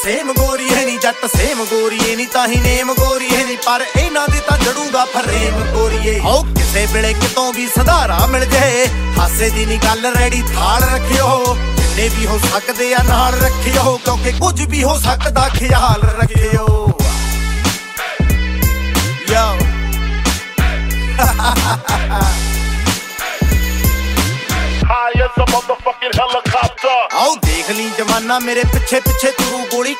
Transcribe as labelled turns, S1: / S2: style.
S1: same ਗੋਰੀ ਹੈ ਨੀ ਜੱਟ ਸੇਮ ਗੋਰੀਏ ਨੀ ਤਾਂ ਹੀ ਨੇਮ ਗੋਰੀ ਹੈ ਨੀ ਪਰ ਇਹਨਾਂ ਦੇ ਤਾਂ ਜੜੂਗਾ ਫਰੇਮ ਗੋਰੀਏ ਆਓ ਕਿਸੇ ਵੇਲੇ ਕਿਤੋਂ ਵੀ ਸਧਾਰਾ ਮਿਲ ਜੇ ਹਾਸੇ ਦੀ ਨੀ ਗੱਲ ਰੈਡੀ ਥਾਲ ਰੱਖਿਓ ਜਿੰਨੇ ਵੀ ਹੋ ਸਕਦੇ ਆ ਨਾਲ ਰੱਖਿਓ ਕਿਉਂਕਿ ਕੁਝ ਵੀ ਹੋ ਸਕਦਾ ਖਿਆਲ ਰੱਖਿਓ ਯੋ
S2: high as a motherfucking helicopter
S1: ਆਓ ਦੇਖ ਲਈ ਜਮਾਨਾ ਮੇਰੇ ਪਿੱਛੇ ਪਿੱਛੇ ਤੂੰ ਗੋਲੀ